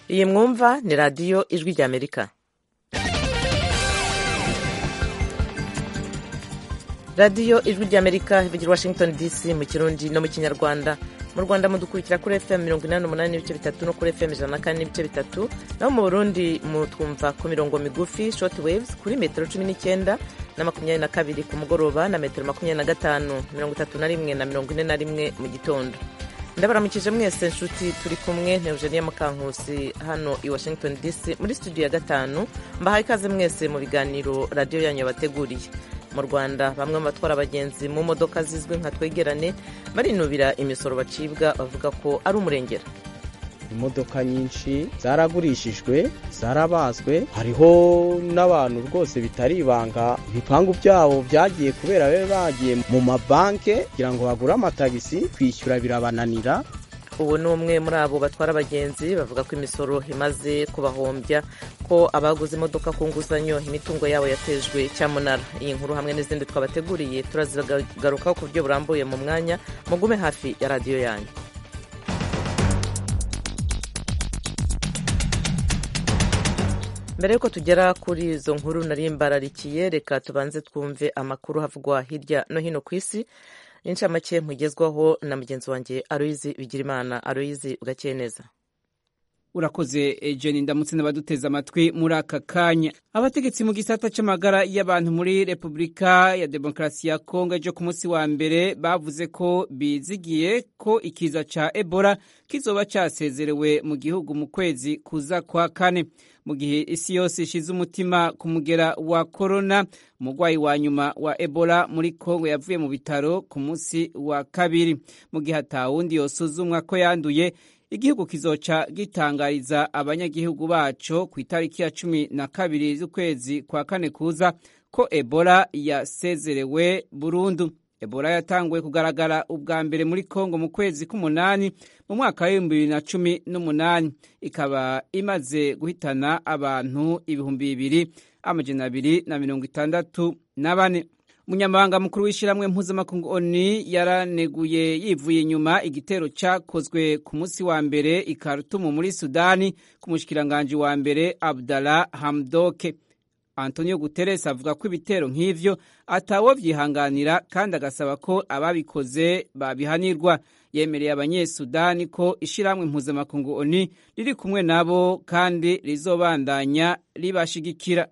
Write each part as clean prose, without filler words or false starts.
iyi mwumva ni radiyo ijwi ry'Amerika. radiyo ijwi ry'Amerika ivugira Washington DC mu Kirundi no mu Kinyarwanda. Mu Rwanda mudukurikira kuri FM 88 n'ibice bitatu no kuri FM 104 n'ibice bitatu, naho mu Burundi mutwumva ku mirongo migufi short waves kuri metero 19 na 22 ku mugoroba na metero 25, 31 na 41 mu gitondo. Ndabaramukije mwese nshuti, turi kumwe na Eugenia Mukankusi hano i Washington DC muri studio ya 5. Mbahaye ikaze mwese mu biganiro radio yanyu yabateguriye. Mu Rwanda bamwe mu batwara abagenzi mu modoka zizwi nka twegerane barinubira imisoro bacibwa, bavuga ko ari umurengera. Imodoka nyinshi zaragurishijwe, zarabazwe, hariho n'abantu rwose bitari ibanga ibipangu byabo byagiye kubera babe bagiye mu mabanke kugira ngo bagure amatagisi, kwishyura birabananira. Ubu ni umwe muri abo batwara abagenzi bavuga ko imisoro imaze kubahombya, ko abaguze imodoka ku nguzanyo imitungo yabo yatejwe cyamunara. Iyi nkuru hamwe n'izindi twabateguriye turazagarukaho ku buryo burambuye mu mwanya. Mugume hafi ya radiyo yanyu. Mbere yuko tugera kuri izo nkuru nari mbararikiye, reka tubanze twumve amakuru havugwa hirya no hino ku isi. Inshamake mugezwaho na mugenzi wanjye Aloyizi Bigirimana. Aloyizi, ugakeye neza? Urakoze Jenny, ndamutse n'abaduteza amatwi muri aka kanya. Abategetsi mu gisata c'amagara y'abantu muri Repubulika ya Demokarasi ya Kongo ejo ku munsi wa mbere bavuze ko bizigiye ko ikiza ca Ebola kizoba casezerewe mu gihugu mu kwezi kuza kwa kane. Mu gihe isi yose ishize umutima ku mugera wa corona, umurwayi wa nyuma wa Ebola muri Kongo yavuye mu bitaro ku munsi wa kabiri. Mu gihe atawundi yosuzumwa ko yanduye, igihugu kizoca gitangariza abanyagihugu baco ku itariki ya 12 z'ukwezi kwa kane kuza ko Ebola yasezerewe burundu. Ebola yatanguye kugaragara ubwa mbere muri Kongo mu kwezi k'umunani mu mwaka wa 2018, ikaba imaze guhitana abantu 2264. Umunyamabanga mukuru w'ishiramwe mpuzamakungu ONU yaraneguye yivuye inyuma igitero cakozwe ku munsi wa mbere i Khartoum muri Sudani ku mushikiranganje wa mbere Abdallah Hamdok. Antonio Guterres avuga ko ibitero nk'ivyo atawo vyihanganira kandi agasaba ko ababikoze babihanirwa. Yemereye abanyesudani ko ishiramwe mpuzamakungu ONU riri kumwe nabo kandi rizobandanya ribashigikira.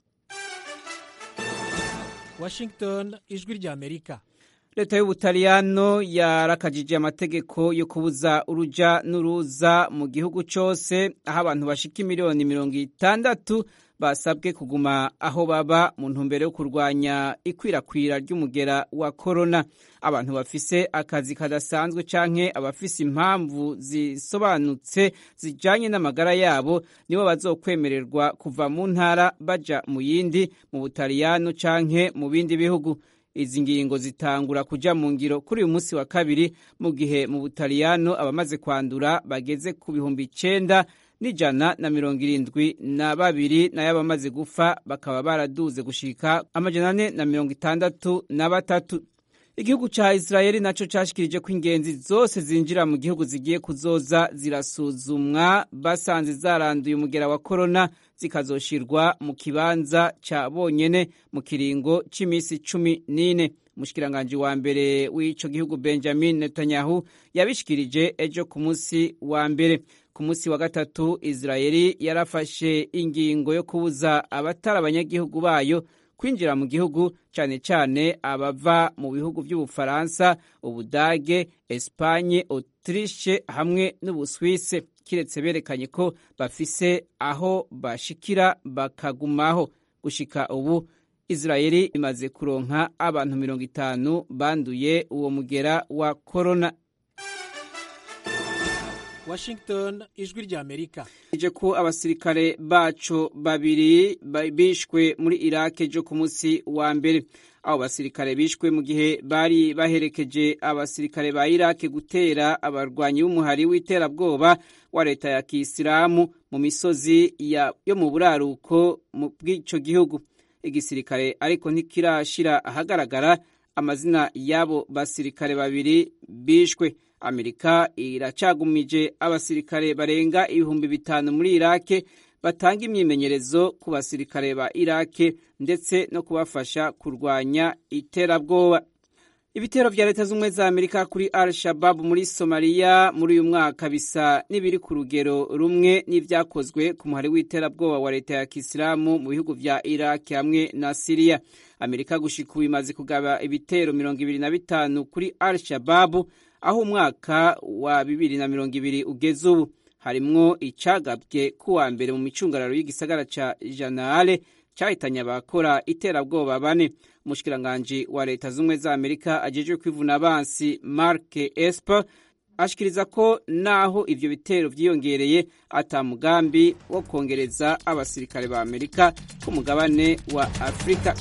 Washington, ijwi ry'Amerika. Leta y'Ubutaliyano yarakajije amategeko yo kubuza uruja n'uruza mu gihugu cose, aho abantu bashika miliyoni 60 basabwe kuguma aho baba mu ntumbero yo kurwanya ikwirakwira ry'umugera wa corona. Abantu bafise akazi kadasanzwe canke abafise impamvu zisobanutse zijanye n'amagara yabo nibo bazokwemererwa kuva mu ntara baja mu yindi mu Butaliyano canke mu bindi bihugu. Izi ngingo zitangura kuja mu ngiro kuri uyu munsi wa kabiri, mu gihe mu Butaliyano abamaze kwandura bageze ku 9,172 nayo abamaze gufa bakaba baraduze gushika 463. Igihugu ca Israeli naco cashikirije ko ingenzi zose zinjira mu gihugu zigiye kuzoza zirasuzumwa, basanze zaranduye umugera wa corona zikazoshirwa mu kibanza ca bonyene mu kiringo c'imisi 14. Umushikiranganje wa mbere w'ico gihugu Benjamin Netanyahu yabishikirije ejo ku munsi wa mbere. Ku munsi wa gatatu Israeli yarafashe ingingo yo kubuza abatari abanyagihugu bayo kwinjira mu gihugu, cane cane abava mu bihugu vy'Ubufaransa, Ubudage, Espagne, Autriche hamwe n'Ubuswise, kiretse berekanye ko bafise aho bashikira bakagumaho. Gushika ubu Israeli imaze kuronka abantu 50 banduye uwo mugera wa corona. Washington, ijwi ry'Amerika. Ije ko abasirikare baco babiri bishwe muri Iraq ejo ku munsi wa mbere. Abo basirikare bishwe mu gihe bari baherekeje abasirikare ba Iraq gutera abarwanyi b'umuhari w'iterabwoba wa leta ya Kisilamu mu misozi yo mu buraruko bw'ico gihugu. Igisirikare ariko ntikirashira ahagaragara amazina y'abo basirikare babiri bishwe. Amerika iracagumije abasirikare barenga 5,000 muri Irake batanga imyimenyerezo ku basirikare ba Irake ndetse no kubafasha kurwanya iterabwoba. Ibitero vya leta z'ubumwe za Amerika kuri Al-Shabaab muri Somalia muri uyu mwaka bisa n'ibiri ku rugero rumwe n'ivyakozwe ku muhari w'iterabwoba wa leta ya Kisilamu mu bihugu vya Iraq hamwe na Syria. Amerika gushika imaze kugaba ibitero 25 kuri Al-Shabaab aho umwaka wa 2020 ugeze ubu. Harimwo icagabwe kuwa mbere mu micungararo y'igisagara ca Janaale cyahitanye abakora iterabwoba 4. Umushikiranganje wa leta z'ubumwe za Amerika ajejwe kwivuna abansi Mark Esper ashikiriza ko naho ivyo bitero vyiyongereye atamugambi wo kongereza abasirikare ba Amerika ku mugabane wa Afrika.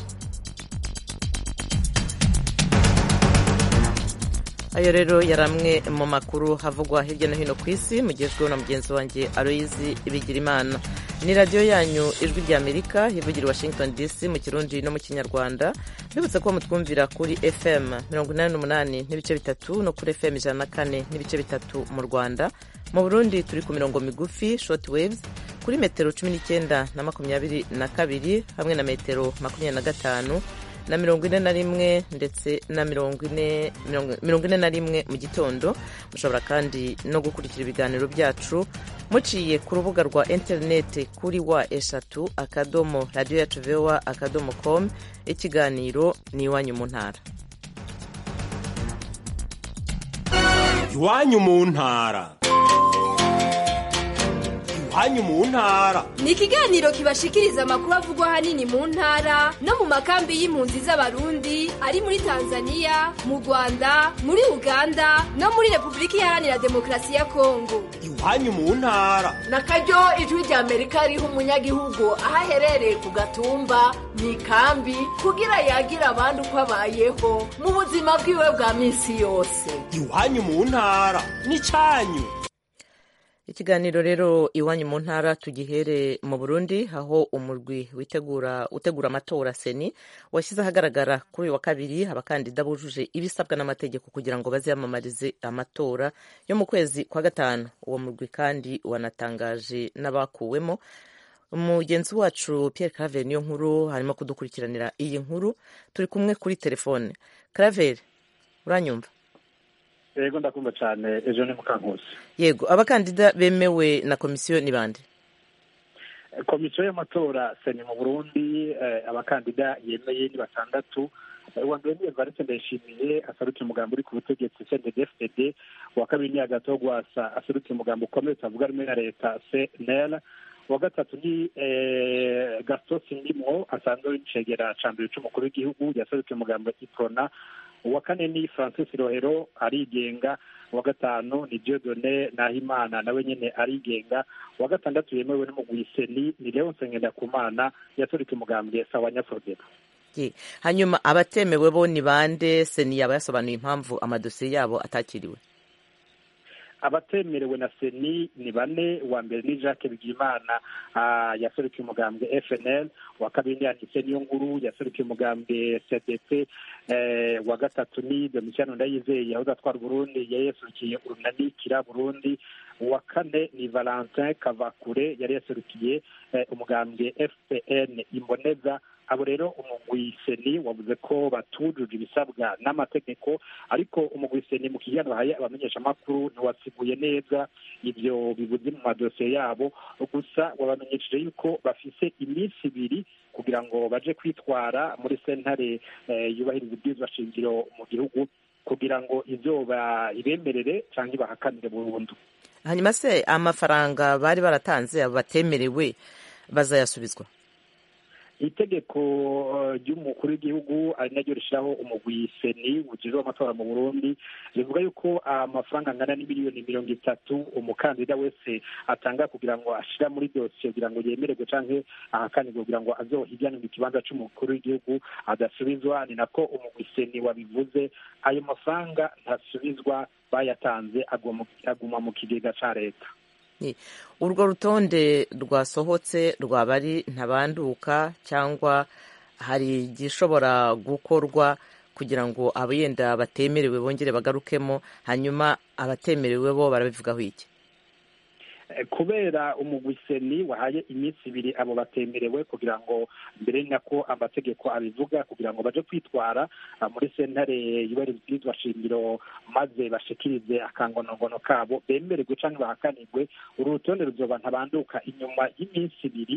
Ayo rero yaramwe mu makuru havugwa hirya no hino ku isi mugezweho na mugenzi wanjye Aloyizi Bigirimana. Ni radio yanyu Ijwi rya Amerika hivugira Washington DC mu Kirundi no mu Kinyarwanda. Bibutse ko mutwumvira kuri FM 88 n'ibice bitatu no kuri FM 104 n'ibice bitatu mu Rwanda. Mu Burundi turi ku mirongo migufi short waves kuri metero 19 na 22 hamwe na metero 25 na 41 ndetse na 41 mu gitondo. Mushobora kandi no gukurikira ibiganiro byacu muciye ku rubuga rwa internet kuri wa@radioyacu.voa.com. Ikiganiro ni iwanyu mu ntara. Iwanyu mu ntara. Iwanyu mu ntara ni ikiganiro kibashikiriza amakuru avugwa hanini mu ntara no mu makambi y'impunzi z'abarundi ari muri Tanzania, mu Rwanda, muri Uganda no muri Republika Iharanira Demokarasi ya Kongo. Iwanyu mu ntara nakaryo Ijwi rya Amerika riha umunyagihugu aho aherereye ku gatumba mu ikambi kugira yagira abandi uko abayeho mu buzima bwiwe bwa minsi yose. Iwanyu mu ntara ni canyu. Ikiganiro rero iwanyu mu ntara tugihere mu Burundi aho umurwi utegura amatora seni washyize ahagaragara kuri wa kabiri abakandida bujuje ibisabwa n'amategeko kugira ngo baziyamamarize amatora yo mu kwezi kwa gatanu. Uwo murwi kandi wanatangaje n'abakuwemo. Umugenzi wacu Pierre Claver niyo nkuru harimo kudukurikiranira iyi nkuru. Turi kumwe kuri telefone. Claver, uranyumva? Yego ndakumva cyane. Ejo ni Mukankusi. Yego, abakandida bemewe na komisiyo ni bande? Komisiyo y'amatora seni mu Burundi abakandida yemeye ni 6. Uwa mbere ni Evariste Ndayishimiye asarukiye umugambi uri ku butegetsi CNDD-FDD. Uwa kabiri ni Agatogwasa asarukiye umugambi ukomeye utavuga rumwe na leta CNL. Uwa gatatu ni Gaston Sindimwo asanzwe ari icegera ca mbere c'umukuru w'igihugu yasarukiye umugambi Iprona. Uwa kane ni Francis Rohero arigenga. Uwa gatanu ni Dieudonné Nahimana nawe nyene arigenga. Uwa gatandatu yemewe n'umugwi seni ni Leonce Ngendakumana yasarukiye umugambi Sawa Nyafrodera. Hanyuma abatemewe bo ni bande? Seni yaba yasobanuye impamvu amadosiye yabo atakiriwe. Abatemerewe na seni ni 4. Uwa mbere ni Jacques Bigimana yasarukiye umugambi FNL. Uwa kabiri ni Anise Niyonguru yasarukiye umugambi CDP. Uwa gatatu ni Domitiano Ndayizeye yahoze atwara Burundi yasarukiye urunani Kira Burundi. Uwa kane ni Valentin Kavakure yari yasarukiye umugambi FPN Imboneza. Abo rero umugwi seni wavuze ko batujuje ibisabwa n'amategeko, ariko umugwi seni mu kiganiro bahaye abamenyesha makuru ntiwasiguye neza ibyo bibuze mu madosiye yabo. Gusa wabamenyesheje yuko bafise iminsi 2 kugira ngo baje kwitwara muri sentare yubahiriza ibwirizwa shingiro mu gihugu kugira ngo izoba ibemerere canke bahakanire burundu. Hanyuma se amafaranga bari baratanze abatemerewe bazayasubizwa? Itegeko ry'umukuru w'igihugu ari naryo rishiraho umugwi seni ujejwe amatora mu Burundi rivuga yuko amafaranga angana n'imiliyoni 30 umukandida wese atanga kugira ngo ashira muri dosiye kugira ngo yemererwe canke ahakanirwe kugira ngo azohigane mu kibanza c'umukuru w'igihugu adasubizwa. Ni nako umugwi seni wabivuze. Ayo mafaranga ntasubizwa, bayatanze aguma mu kigega ca leta. Urwo rutonde rwasohotse rwabari ntabanduka cyangwa hari gishobora gukorwa kugira ngo abayenda batemerewe bongere bagarukemo, hanyuma abatemerewe bo barabivugaho iki? Kubera umugwiseni wahaye iminsi 2 abo batemerewe kugira ngo mbere nako amategeko abivuga kugira ngo baje kwitwara muri sentare y'uburizwa shingiro maze bashikirize akangonogono kabo bemererwe canke bahakanirwe. Urutonde ruzoba ntabanduka inyuma y'iminsi 2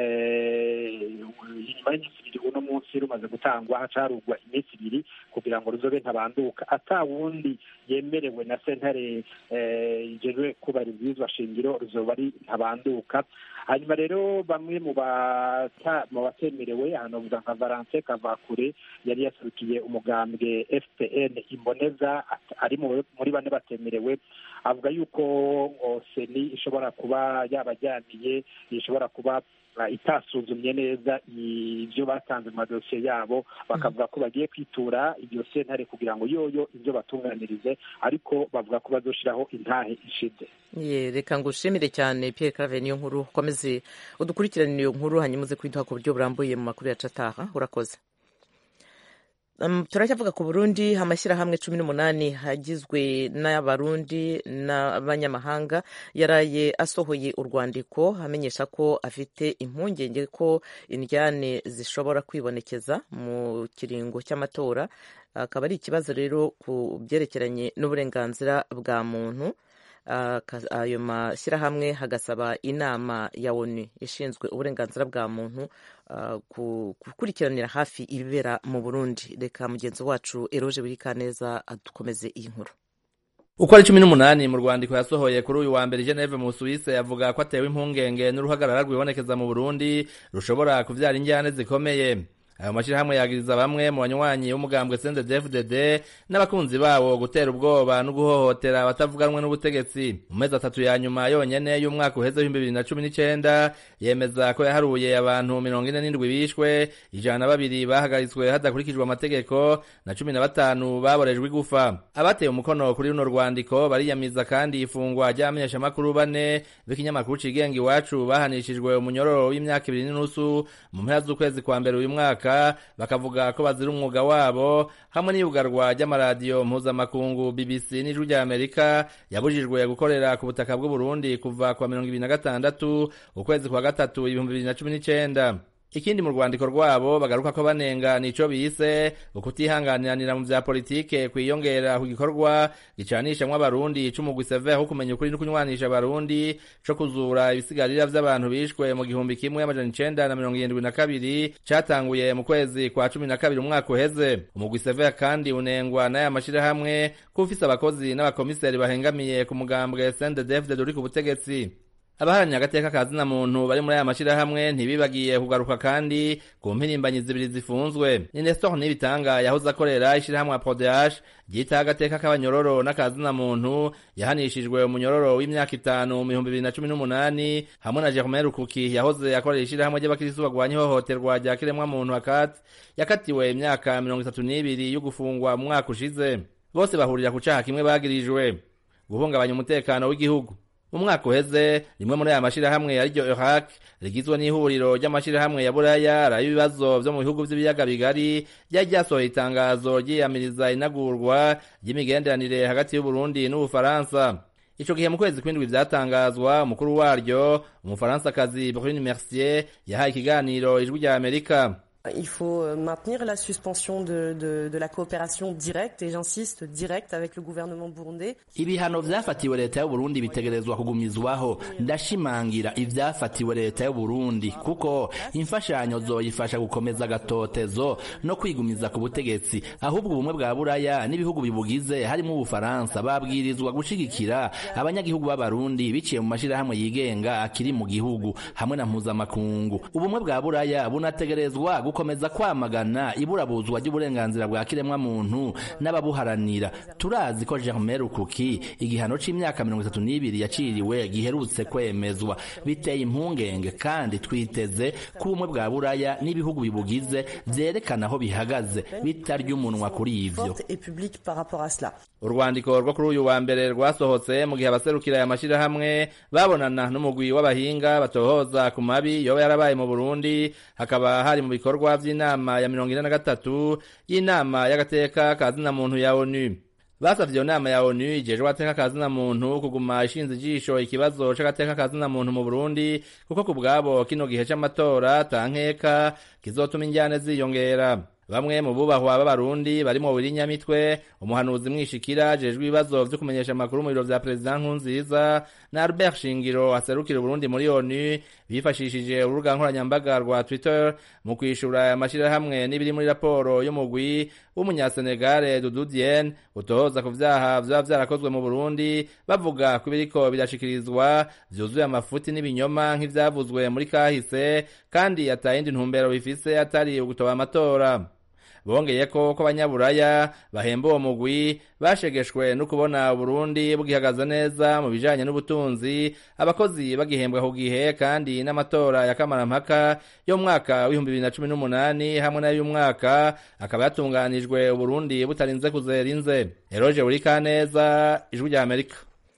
uno munsi rumaze gutangwa hacarugwa iminsi 2 kugira ngo ruzobe ntabanduka atawundi yemerewe na sentare ijejwe kubarizwa shingiro ruzoba ari ntabanduka. Hanyuma rero bamwe mu batemerewe hano vuga nka Valentin Kavakure yari yasurukiye umugambwe FPN Imboneza ari muri bane batemerewe, avuga yuko seni ishobora kuba yabajyaniye, ishobora kuba itasuzumye neza ibyo batanze mu madosiye yabo, bakavuga ko bagiye kwitura iryo sentare kugira ngo yoyo ibyo batunganirize, ariko bavuga ko bazoshiraho intahe ishize. Reka ngushimire cyane Pierre Claver niyo nkuru, ukomeze udukurikirane iyo nkuru hanyuma uze kwiduha ku buryo burambuye mu makuru ya Cataha. Urakoze. Turacyavuga ku Burundi. Amashyirahamwe 18 hagizwe n'abarundi n'abanyamahanga yaraye asohoye urwandiko amenyesha ko afite impungenge ko indyane zishobora kwibonekeza mu kiringo cy'amatora. Akaba ari ikibazo rero ku byerekeranye n'uburenganzira bwa muntu. Ayo mashyirahamwe hagasaba inama ya ONU ishinzwe uburenganzira bwa muntu gukurikiranira hafi ibibera mu Burundi. Reka mugenzi wacu Eroje Burikaneza adukomeze iyi nkuru. Uko ari 18 mu rwandiko yasohoye kuri uyu wa mbere Geneve mu Suisse yavuga ko atewe impungenge n'uruhagarara rwibonekeza mu Burundi rushobora kuvyara injyane zikomeye. Ayo mashirahamwe yagiriza bamwe mu banywanyi b'umugambwe CNDD-FDD n'abakunzi bawo gutera ubwoba no guhohotera abatavuganwe n'ubutegetsi. Mu mezi 3 ya nyuma yonyene y'umwaka uheze 2019 yemeza ko yaharuye abantu 47 bishwe, 102 bahagaritswe hadakurikijwe amategeko na 15 baborejwe igufa. Abateye umukono kuri runo rwandiko bariyamiza kandi ifungwa ry'amenyesha makuru 4 b'ikinyamakuru cigenga Iwacu bahanishijwe umunyororo w'imyaka 2 n'inusu mu mpera z'ukwezi kwa mbere uyu mwaka, bakavuga ko bazira umwuga wabo, hamwe n'iyugarwa ry'amaradiyo mpuzamakungu BBC n'Ijwi rya Amerika yabujijwe gukorera ku butaka bw'u Burundi kuva kwa 2026 ukwezi kwa 3 2019. Ikindi mu rwandiko rwabo bagaruka ko banenga nico bise ukutihanganiranira mu vya politike kwiyongera ku gikorwa gicanishamwe abarundi c'umugwi Sever ho kumenya ukuri no kunywanisha abarundi co kuzura ibisigarira vy'abantu bishwe mu 1972 catanguye mu kwezi kwa 12 umwaka uheze. Umugwi Sever kandi unengwa n'aya mashirahamwe ko ufise abakozi n'abakomiseri bahengamiye ku mugambwe CNDD-FDD uri ku butegetsi. Abaharanira agateka kazina muntu bari muri aya mashirahamwe ntibibagiye kugaruka kandi ku mpirimbanyi zibiri zifunzwe. Ni Nestor Nibitanga yahoze akorera ishirahamwe PRODH ryita agateka k'abanyororo n'akazina muntu yahanishijwe umunyororo w'imyaka 5 mu 2018, hamwe na Germain Rukuki yahoze akorera ishirahamwe ry'abakristo bagwanya ihohoterwa rya kiremwa muntu ACAT yakatiwe imyaka 32 yo gufungwa mu mwaka ushize. Bose bahurira ku caha kimwe bagirijwe: guhungabanya umutekano w'igihugu. Mu mwaka uheze rimwe muri aya mashirahamwe yariryo EURAC rigizwe n'ihuriro ry'amashirahamwe ya Buraya araye ibibazo vyo mu bihugu vy'ibiyaga bigari ryasohoye itangazo ryiyamiriza inagurwa ry'imigenderanire hagati y'u Burundi n'Ubufaransa. Ico gihe mu kwezi kw'indwi vyatangazwa, umukuru waryo Umufaransa-kazi Brune Mercier yahaye ikiganiro Ijwi rya Amerika. Il faut maintenir la suspension de la coopération directe, et j'insiste, directe avec le gouvernement burundais. Ibihano vyafatiwe leta y'u Burundi bitegerezwa kugumizwaho. Ndashimangira ivyafatiwe leta y'u Burundi kuko imfashanyo zoyifasha gukomeza gatotezo no kwigumiza ku butegetsi. Ahubwo ubumwe bwa Buraya n'ibihugu bibugize harimo Ubufaransa babwirizwa gushigikira abanyagihugu b'abarundi biciye mu mashirahamwe yigenga akiri mu gihugu hamwe na mpuzamakungu. Ubumwe bwa Buraya bunategerezwa gukomeza kwamagana iburabuzwa ry'uburenganzira bwa kiremwa muntu n'ababuharanira. Turazi ko Germain Rukuki igihano c'imyaka 32 yaciriwe giherutse kwemezwa. Biteye impungenge kandi twiteze ko ubumwe bwa Buraya n'ibihugu bibugize vyerekana aho bihagaze bitarya umunwa kuri ivyo. Urwandiko rwo kuri uyu wa mbere rwasohotse mu gihe abaserukira aya mashirahamwe babonana n'umugwi w'abahinga batohoza ku mabi yoba yarabaye mu Burundi, hakaba hari mu bikorwa bikorwa vy'inama ya 43 y'inama y'agateka kazina muntu ya ONU. Basavye iyo nama ya ONU ijejwe agateka kazina muntu kuguma ishinze ijisho ikibazo c'agateka kazina muntu mu Burundi kuko kubwabo kino gihe c'amatora tankeka kizotuma injyane ziyongera. Bamwe mu bubahwa b'abarundi barimo Wirinyamitwe, umuhanuzi mwishikira jejwe ibibazo vyo kumenyesha amakuru mu biro vya President Nkurunziza na Albert Shingiro aserukira Burundi muri ONU bifashishije urubuga nkoranyambaga rwa Twitter mu kwishura amashirahamwe n'ibiri muri raporo y'umugwi w'umunyasenegale Doudou Diène utohoza ku vyaha vya vyarakozwe mu Burundi bavuga ko biriko birashikirizwa vyuzuye amafuti n'ibinyoma nk'ivyavuzwe muri kahise kandi atayindi ntumbero bifise atari ugutoba amatora. Bongeye ko abanyaburaya bahemba uwo mugwi bashegeshwe no kubona Burundi bugihagaze neza mu bijanye n'ubutunzi, abakozi bagihembwa ku gihe kandi n'amatora ya kamarampaka yo mwaka w'2018 hamwe n'ayo mwaka akaba yatunganijwe Burundi butarinze kuzera inze. Eroje Urikaneza, Ijwi rya Amerika.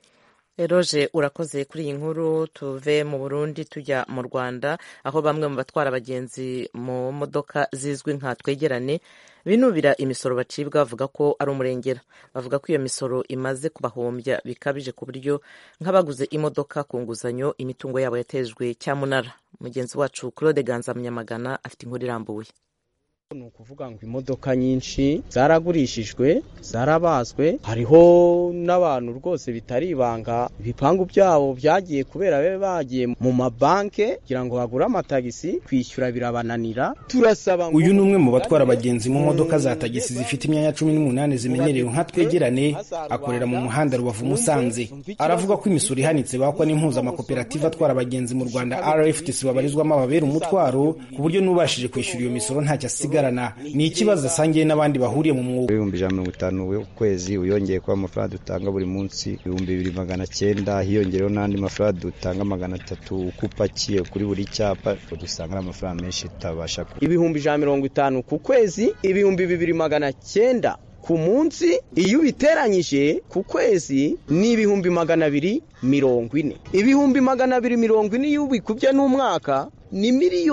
Eroje urakoze kuri iyi nkuru. Tuve mu Burundi tujya mu Rwanda aho bamwe mu batwara abagenzi mu modoka zizwi nka twegerane binubira imisoro bacibwa bavuga ko ari umurengera. Bavuga ko iyo misoro imaze kubahombya bikabije ku buryo nk'abaguze imodoka ku nguzanyo imitungo yabo yatejwe cyamunara. Mugenzi wacu Claude Ganza Munyamagana afite inkuru irambuye. Ni ukuvuga ngo imodoka nyinshi zaragurishijwe, zarabazwe, hariho n'abantu rwose bitari ibanga ibipangu byabo byagiye kubera babe bagiye mu mabanke kugira ngo bagure amatagisi, kwishyura birabananira. Turasaba ngo uyu ni umwe mu batwara abagenzi mu modoka za tagisi zifite imyanya 18 zimenyerewe nka twegerane, akorera mu muhanda Rubavu Musanze. Aravuga ko imisoro ihanitse bakwa n'impuza amakoperative atwara abagenzi mu Rwanda RFTC babarizwamo ababera umutwaro ku buryo n'ubashije kwishyura iyo misoro ntacyo asigara. Ni ikibazo asangiye n'abandi bahuriye mu mwuga. 150 kwezi uyongeye kwa amafaranga dutanga buri munsi 2900, hiyongereho n'andi mafaranga dutanga 300 ukupakiye kuri buri cyapa, dusanga amafaranga menshi tabasha. 150 ku kwezi, 2900 ku munsi, iyo biteranyije ku kwezi ni 240. 240 iyo ubikubye n'umwaka ni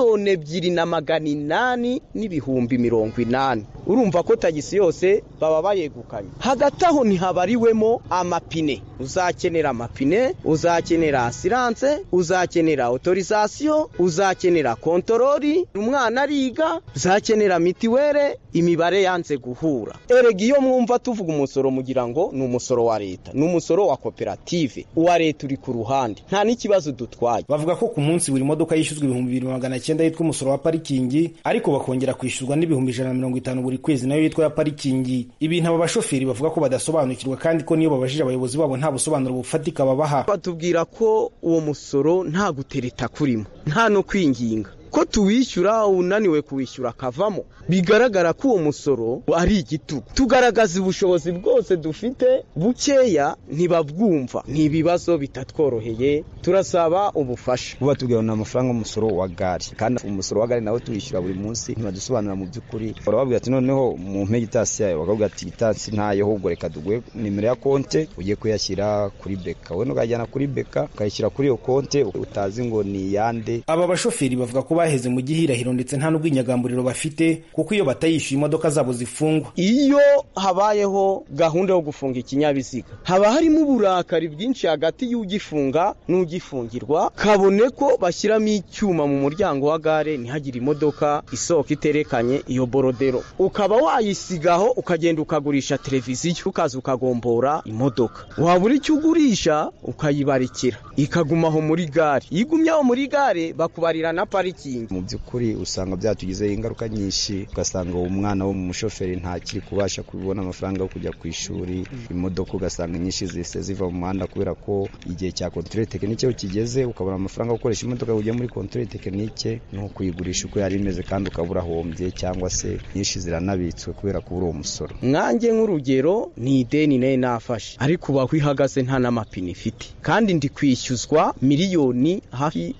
2,880,080. Urumva ko tagisi yose baba bayegukanye. Hagati aho ntihabariwemo amapine. Uzakenera amapine, uzakenera assurance, uzakenera autorisation, uzakenera kontroli, umwana ariga, uzakenera mitiwere, imibare yanze guhura. Erega iyo mwumva tuvuga umusoro mugira ngo ni umusoro wa leta, ni umusoro wa koperative, uwa leta uri ku ruhande, nta n'ikibazo dutwaye. Bavuga ko ku munsi buri modoka yishyuzwa 2,900 yitwa umusoro wa parikingi, ariko bakongera kwishyuzwa n'ibihumbi 150 buri kwezi nayo yitwa ya parikingi. Ibintu aba bashoferi bavuga ko badasobanukirwa kandi ko niyo babajije abayobozi babo nta busobanuro bufatika babaha. Batubwira ko uwo musoro nta gutereta kurimo, nta no kwinginga ko tuwishyura, unaniwe kuwishyura kavamo. Bigaragara ko uwo musoro ari igitugu. Tugaragaza ubushobozi bwose dufite bukeya ntibabwumva. Ni ibibazo bitatworoheye, turasaba ubufasha. Buba tubwira na amafaranga umusoro wa gari, kandi umusoro wa gari nawe tuwishyura buri munsi ntibadusobanura mu by'ukuri. Barababwira ati noneho mu mpegitasi yayo, bakavuga ati itasi ntayo, ahubwo reka dugwe nimero ya konte ugiye kuyashyira kuri beka. We nukajyana kuri beka ukayishyira kuri iyo konte utazi ngo ni yande. Aba bashoferi bavuga ko baheze mu gihirahiro ndetse nta n'ubwinyagamburiro bafite kuko iyo batayishyuye imodoka zabo zifungwa. Iyo habayeho gahunda yo gufunga ikinyabiziga haba harimo uburakari bwinshi hagati y'ugifunga n'ugifungirwa, kabone ko bashyiramo icyuma mu muryango wa gare ntihagire imodoka isohoka iterekanye iyo borodero, ukaba wayisigaho ukagenda ukagurisha televiziyo, ukaza ukagombora imodoka. Wabura icyo ugurisha ukayibarikira ikagumaho muri gare. Igumyaho muri gare bakubarira na parikingi. Mu by'ukuri usanga byatugizeho ingaruka nyinshi, ugasanga uwo mwana wo mu mushoferi ntakiri kubasha kubona amafaranga yo kujya ku ishuri, imodoka ugasanga nyinshi zise ziva mu muhanda kubera ko igihe cya controle technique kigeze, ukabona amafaranga yo gukoresha imodoka ujya muri controle technique no kuyigurisha uko yari imeze kandi ukabura hombye, cyangwa se nyinshi ziranabitswe kubera kubura uwo musoro. Nkanjye nk'urugero ni ideni naye nafashe, ariko uba kwihagaze nta n'amapine ifite, kandi ndi kwishyuzwa miliyoni hafi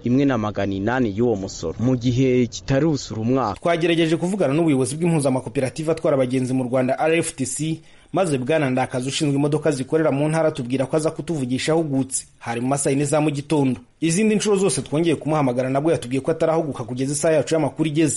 1,800 y'uwo musoro mu gihe kitarusura umwaka. Twagerageje kuvugana n'ubuyobozi bw'impuzamakoperative atwara abagenzi mu Rwanda RFTC, maze Bwana Ndakazi ushinzwe imodoka zikorera mu ntara tubwira ko aza kutuvugisha ahugutse hari mu masaha 4 za mu gitondo. Izindi nshuro zose twongeye kumuhamagara nabwo yatubwiye ko atarahuguka kugeza isaha yacu y'amakuru igeze.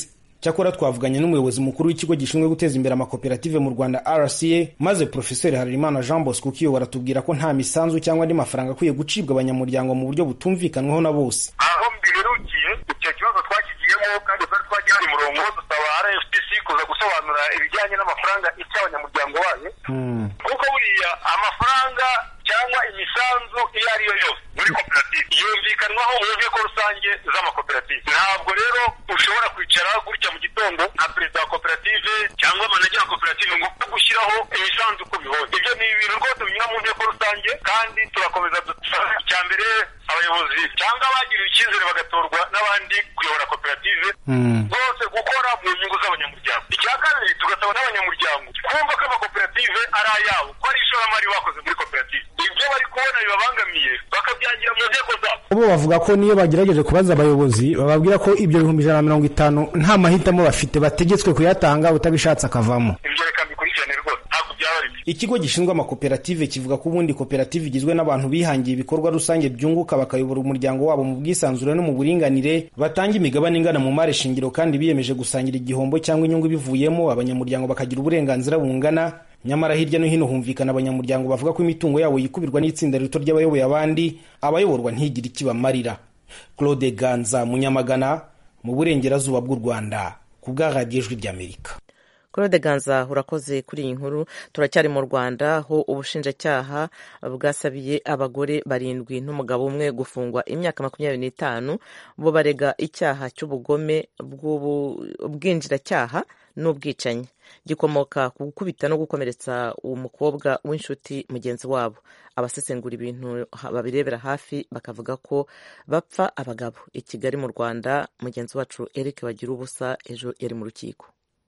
Cyakora twavuganye n'umuyobozi mukuru w'ikigo gishinzwe guteza imbere amakoperative mu Rwanda RCA, maze Professeur Harerimana Jean Bosco Kiyo baratubwira ko nta misanzu cyangwa andi mafaranga akwiye gucibwa abanyamuryango mu buryo butumvikanwaho na bose. Aho mbiherukiye icyo kibazo twakigiyemo kandi twagiye mu murongo dusaba RFTC kuza gusobanura ibijyanye n'amafaranga icy'abanyamuryango bayo. Kuko buriya amafaranga cyangwa imisanzu iyo ari yo yose muri koperative yumvikanwaho mu nteko rusange z'amakoperative. Ntabwo rero ushobora kwicara gutya mu gitondo nka perezida wa koperative cyangwa manager wa koperative ngo gushyiraho imisanzu uko bihora. Ibyo ni ibintu rwose binyura mu nteko rusange, kandi turakomeza dusaba icya mbere abayobozi cyangwa abagiriwe icyizere bagatorwa n'abandi kuyobora koperative bose gukora mu nyungu z'abanyamuryango. Icya kabiri tugasaba n'abanyamuryango kumva ko amakoperative ari ayabo, ko ari ishoramari bakoze muri koperative. Ibyo bari kubona bibabangamiye bakabyangira mu nteko zabo. Bo bavuga ko niyo bagerageje kubaza abayobozi bababwira ko ibyo 150 nta mahitamo bafite, bategetswe kuyatanga, utabishatse akavamo. Ibyo reka bikurikirane rwose ntabwo byaba ari. Ikigo gishinzwe amakoperative kivuga ko ubundi koperative igizwe n'abantu bihangiye ibikorwa rusange byunguka bakayobora umuryango wabo mu bwisanzure no mu buringanire, batanga imigabane ingana mu mari shingiro kandi biyemeje gusangira igihombo cyangwa inyungu bivuyemo, abanyamuryango bakagira uburenganzira bungana. Nyamara hirya no hino humvikana abanyamuryango bavuga ko imitungo yabo yikubirwa n'itsinda rito ry'abayoboye abandi, abayoborwa ntigire ikibamarira. Claude Ganza Munyamagana, mu burengerazuba bw'u Rwanda, ku bwa Radio Ijwi ry'Amerika. Claude Ganza urakoze kuri iyi nkuru. Turacyari mu Rwanda aho ubushinjacyaha bwasabiye abagore 7 n'umugabo umwe gufungwa imyaka 25 bo barega icyaha cy'ubugome bw'ubwinjiracyaha n'ubwicanyi gikomoka ku gukubita no gukomeretsa umukobwa w'inshuti mugenzi wabo. Abasesengura ibintu babirebera hafi bakavuga ko bapfa abagabo. I Kigali mu Rwanda, mugenzi wacu Eric Bagirubusa ejo yari mu rukiko.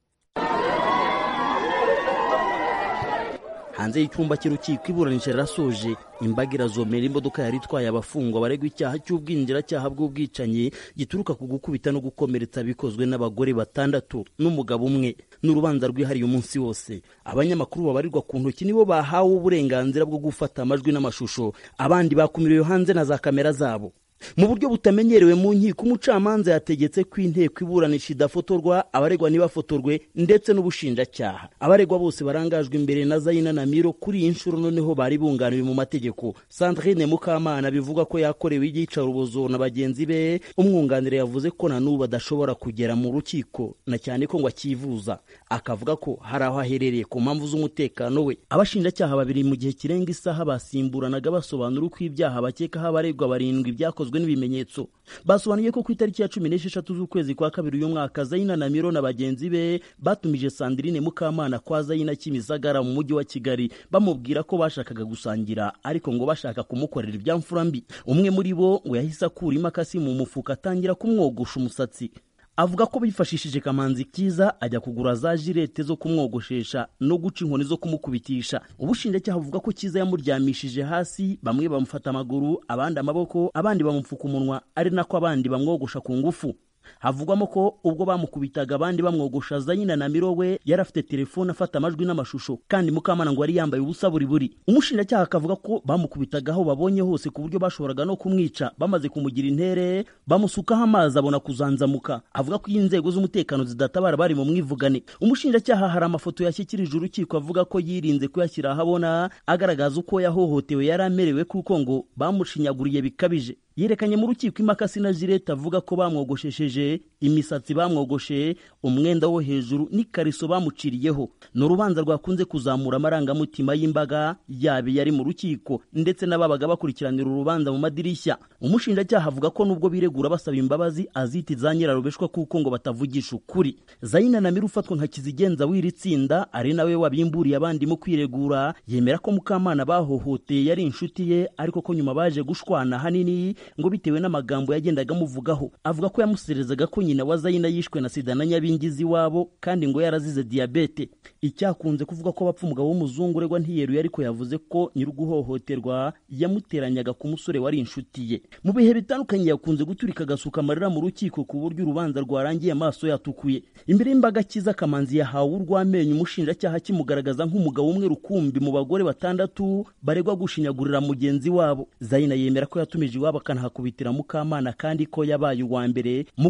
Hanze y'icyumba cy'urukiko iburanisha rirasoje, imbaga irazomera imodoka yari itwaye abafungwa baregwa icyaha cy'ubwinjiracyaha bw'ubwicanyi gituruka ku gukubita no gukomeretsa bikozwe n'abagore 6 n'umugabo umwe. N'urubanza rwihariye umunsi wose. Abanyamakuru babarirwa ku ntoki nibo bahawe uburenganzira bwo gufata amajwi n'amashusho, abandi bakumiriwe hanze na za kamera zabo. Mu buryo butamenyerewe mu nkiko, umucamanza yategetse ko inteko iburanisha idafotorwa, abaregwa ntibafotorwe, ndetse n'ubushinjacyaha. Abaregwa bose barangajwe imbere na Zaina Namiro. Kuri iyi nshuro noneho bari bunganiwe mu mategeko. Sandrine Mukamana bivuga ko yakorewe iyicarubozo na bagenzi be. Umwunganire yavuze ko na n'ubu adashobora kugera mu rukiko, na cyane ko ngo akivuza. Akavuga ko hari aho aherereye ku mpamvu z'umutekano we. Abashinjacyaha babiri mu gihe kirenga isaha basimburanaga basobanura uko ibyaha bakekaho abaregwa 7 byakozwe n'ibimenyetso. Basobanuye ko ku itariki ya 16 z'ukwezi kwa kabiri uyu mwaka Zaina Namiro na bagenzi be batumije Sandrine Mukamana kwa Zaina Kimisagara mu mujyi wa Kigali, bamubwira ko bashakaga gusangira ariko ngo bashaka kumukorera ibyamfura mbi. Umwe muri bo ngo yahise akura imakasi mu mufuka atangira kumwogosha umusatsi. Avuga ko bifashishije Kamanzi Kiza ajya kugura za jirete zo kumwogoshesha no guca inkoni zo kumukubitisha. Ubushinjacyaha buvuga ko Kiza yamuryamishije hasi, bamwe bamufata amaguru, abandi amaboko, abandi bamupfuka umunwa, ari nako abandi bamwogosha ku ngufu. Havugwamo ko ubwo bamukubitaga abandi bamwogosha, Zaina Namiro we yarafite telefone afata amajwi n'amashusho, kandi Mukamana ngo ari yambaye ubusa buri. Umushinjacyaha akavuga ko bamukubitaga aho babonye hose ku buryo bashoboraga no kumwica. Bamaze kumugira intere bamusukaho amazi abona kuzanzamuka. Avuga ko inzego z'umutekano zidatabara bari mu mwivugane. Umushinjacyaha hari amafoto yashyikirije urukiko avuga ko yirinze kuyashyira ahabona, agaragaza uko yahohotewe yari amerewe kuko ngo bamushinyaguriye bikabije. Yerekanye mu rukiko imakasi na jirete avuga ko bamwogoshesheje, imisatsi bamwogoshe, umwenda wo hejuru n'ikariso bamuciriyeho. N'urubanza rwakunze kuzamura amarangamutima y'imbaga yabi yari mu rukiko ndetse n'ababaga bakurikiranira urubanza mu madirishya. Umushinjacyaha avuga ko nubwo biregura basaba imbabazi aziti za nyirarubeshwa kuko ngo batavugisha ukuri. Zaina Namiro ufatwa nka kizigenza w'iri tsinda ari nawe wabimburiye abandi mu kwiregura, yemera ko Mukamana bahohoteye yari inshuti ye, ariko ko nyuma baje gushwana hanini ngo bitewe n'amagambo yagendaga amuvugaho. Avuga ko yamuserezaga ko nyina wa Zaina yishwe na sida na nyabingizi wabo, kandi ngo yarazize diabete. Icyakunze kuvuga ko bapfa umugabo w'umuzungu uregwa ntiyeruye, ariko yavuze ko nyir'uguhohoterwa yamuteranyaga ku musore wari inshuti ye. Mu bihe bitandukanye yakunze guturika agasuka amarira mu rukiko ku buryo urubanza rwarangiye amaso yatukuye. Imbere y'imbaga Kiza Kamanzi yahawe urw'amenyo, umushinjacyaha kimugaragaza nk'umugabo umwe rukumbi mu bagore 6 baregwa gushinyagurira mugenzi wabo. Zaina yemera ko yatumije iwabo akanahakubitira Mukamana, kandi ko yabaye uwa mbere mu kumusaba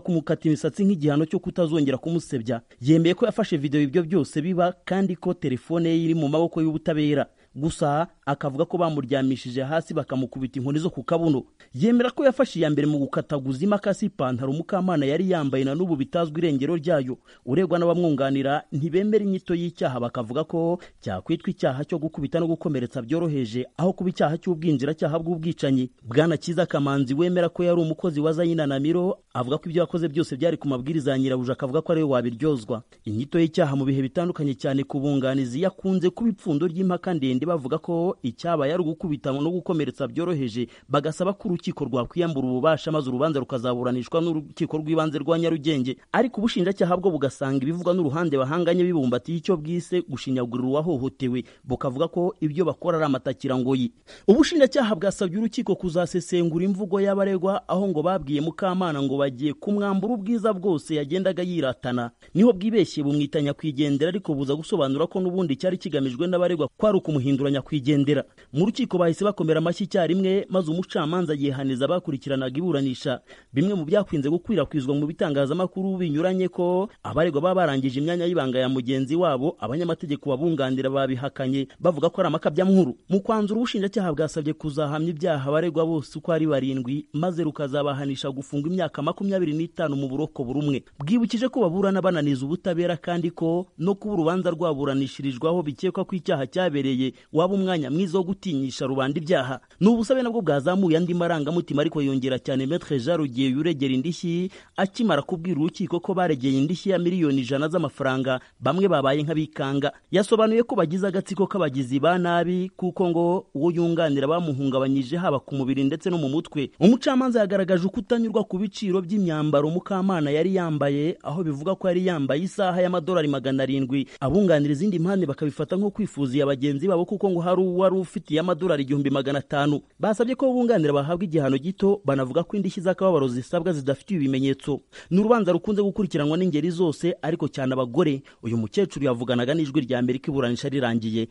kumukata imisatsi nk'igihano cyo kutazongera kumusebya. Yemeye ko yafashe video ibyo byose biba kandi ko telefone ye iri mu maboko y'ubutabera. Gusa akavuga ko bamuryamishije hasi bakamukubita inkoni zo ku kabuno. Yemera ko yafashe iya mbere mu gukataguza imakasi ipantaro Mukamana yari yambaye na n'ubu bitazwi irengero ryayo. Uregwa n'abamwunganira ntibemera inyito y'icyaha, bakavuga ko cyakwitwa icyaha cyo gukubita no gukomeretsa byoroheje aho kuba icyaha cy'ubwinjiracyaha bw'ubwicanyi. Bwana Kiza Kamanzi wemera ko yari umukozi wa Zayina na Miro avuga ko ibyo yakoze byose byari ku mabwiriza ya nyirabuja, akavuga ko ari we wabiryozwa. Inyito y'icyaha mu bihe bitandukanye cyane ku bunganizi yakunze kuba ipfundo ry'impaka ndende, bavuga ko icyabaye ari ugukubita no gukomeretsa byoroheje, bagasaba ko urukiko rwakwiyambura ububasha maze urubanza rukazaburanishwa n'urukiko rw'ibanze rwa Nyarugenge. Ariko ubushinjacyaha bwo bugasanga ibivugwa n'uruhande bahanganye bibumbatiye icyo bwise gushinyagurira uwahohotewe, bukavuga ko ibyo bakora ari amatakirangoyi. Ubushinjacyaha bwasabye urukiko kuzasesengura imvugo y'abaregwa, aho ngo babwiye Mukamana ngo bagiye kumwambura ubwiza bwose yagendaga yiratana. Niho bwibeshye bumwitanya kwigendera, ariko buza gusobanura ko n'ubundi cyari kigamijwe n'abaregwa ko ari ukumuhinduranya kwigendera. Mu rukiko bahise bakomera amashyi icyarimwe, maze umucamanza yihaniza abakurikiranaga iburanisha. Bimwe mu byakwinze gukwirakwizwa mu bitangazamakuru binyuranye ko abaregwa baba barangije imyanya y'ibanga ya mugenzi wabo, abanyamategeko babunganira babihakanye bavuga ko ari amakabyankuru. Mu kwanzura ubushinjacyaha bwasabye kuzahamya ibyaha abaregwa bose uko ari 7 maze rukazabahanisha gufunga imyaka 25 mu buroko burumwe. Bwibukije ko baburana bananiza ubutabera kandi ko no kuba urubanza rwaburanishirijwaho bikekwa ko icyaha cyabereye waba umwanya mwiza wo gutinyisha rubanda ibyaha. N'ubusabe nabwo bwazamuye andi marangamutima, ariko yongera cyane Maître Jean Rugiye yuregera indishyi akimara kubwira urukiko ko baregeye indishyi ya miliyoni 100 z'amafaranga. Bamwe babaye nk'abikanga. Yasobanuye ko bagize agatsiko k'abagizi ba nabi kuko ngo uwo yunganira bamuhungabanyije haba ku mubiri ndetse no mu mutwe. Umucamanza yagaragaje ukutanyurwa ku biciro by'imyambaro Mukamana yari yambaye, aho bivuga ko yari yambaye isaha y'amadolari 700. Abunganira izindi mpande bakabifata nko kwifuza abagenzi babo kuko ngo hari uwari ufitiye amadolari 1500. Basabye ko bunganira bahabwa igihano gito, banavuga ko indishyi z'akababaro zisabwa zidafitiye ibimenyetso. N'urubanza rukunze gukurikiranwa n'ingeri zose, ariko cyane abagore. Uyu mukecuru yavuganaga n'Ijwi rya Amerika iburanisha rirangiye.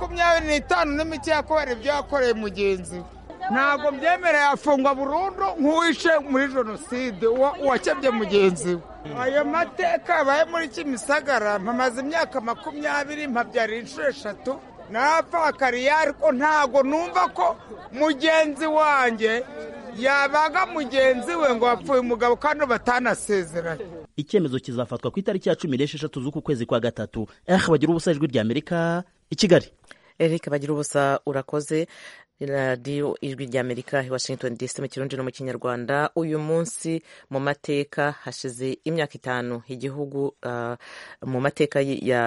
25 n'imiti yakoreye ibyo yakoreye mugenzi, ntabwo byemereye afungwa burundu nk'uwishe muri jenoside uwakebye mugenzi we. Ayo mateka abaye muri Kimisagara, mpamaze imyaka 20, mpabyara inshuro 3 napfakariye, ariko ntago numva ko mugenzi wanjye yabaga mugenzi we ngo apfuye umugabo kandi batanasezeranye. Icyemezo kizafatwa ku itariki ya 16 z'uku kwezi kwa gatatu. Bagira ubusa Ijwi rya Amerika i Kigali. Eric Bagira ubusa urakoze. Radio Ijwi rya Amerika i Washington DC mu Kirundi no mu Kinyarwanda. Uyu munsi mu mateka hashize imyaka 5 igihugu mu mateka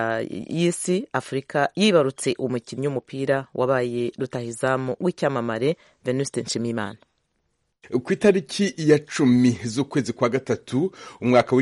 y'isi Afrika yibarutse umukinnyi w'umupira wabaye rutahizamu w'icyamamare Venuste Nshimiyimana. Ku itariki ya 10 z'ukwezi kwa gatatu umwaka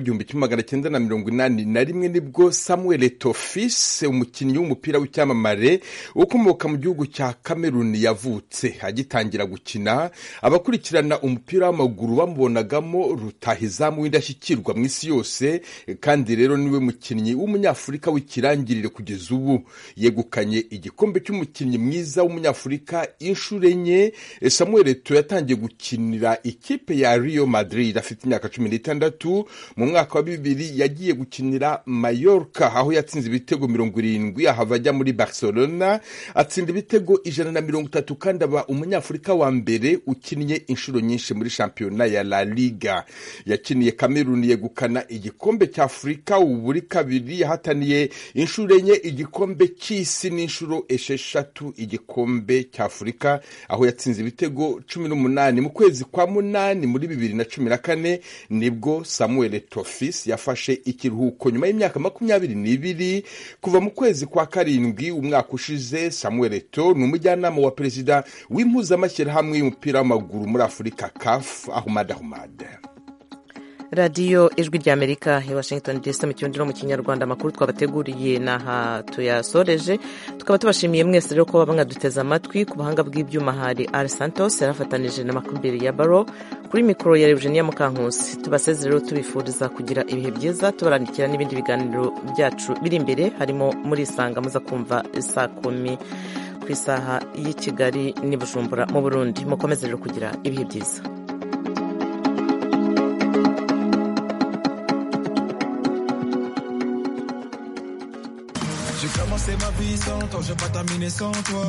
w'1981 nibwo Samuel Eto'o, umukinnyi w'umupira w'icyamamare ukomoka mu gihugu cya Cameroon yavutse. Agitangira gukina, abakurikirana umupira w'amaguru bamubonagamo rutahizamu w'indashyikirwa mu isi yose, kandi rero niwe mukinnyi w'umunyafurika w'ikirangirire kugeza ubu. Yegukanye igikombe cy'umukinnyi mwiza w'umunyafurika inshuro 4. Samuel Eto'o yatangiye gukina ikipe ya Real Madrid afite imyaka 16. Mu mwaka wa 2000 yagiye gukinira Mallorca, aho yatsinze ibitego 70, ahava ajya muri Barcelona atsinda ibitego 130, kandi aba umunyafurika wa mbere ukinnye inshuro nyinshi muri shampiyona ya La Liga. Yakiniye Cameroon yegukana igikombe cya Afrika buri kabiri, yahataniye inshuro 4 igikombe cy'isi n'inshuro 6 igikombe cya Afrika, aho yatsinze ibitego 18. Mu kwezi kwa 8 muri 2014 nibwo Samuel Eto'o yafashe ikiruhuko nyuma y'imyaka 22. Kuva mu kwezi kwa 7 umwaka ushize, Samuel Eto'o ni umujyanama wa perezida w'impuzamashyirahamwe y'umupira w'amaguru muri Afurika CAF, Ahmad Ahmad. Radio Ijwi rya Amerika i Washington DC mu Kirundi no mu Kinyarwanda. Amakuru twabateguriye naha tuyasoreje, tukaba tubashimiye mwese rero ko mwaduteze amatwi. Ku buhanga bw'ibyuma hari Al Santos yarafatanije na Makumbiri ya Baro, kuri mikoro ya Eugenia Mukankusi. Tubasezerera rero tubifuriza kugira ibihe byiza, tubarandikira n'ibindi biganiro byacu biri imbere, harimo muri Isanga muza kumva saa 10 ku isaha y'i Kigali n'i Bujumbura mu Burundi. Mukomeze rero kugira ibihe byiza. commencer ma vie sans toi, je vais pas terminer sans toi.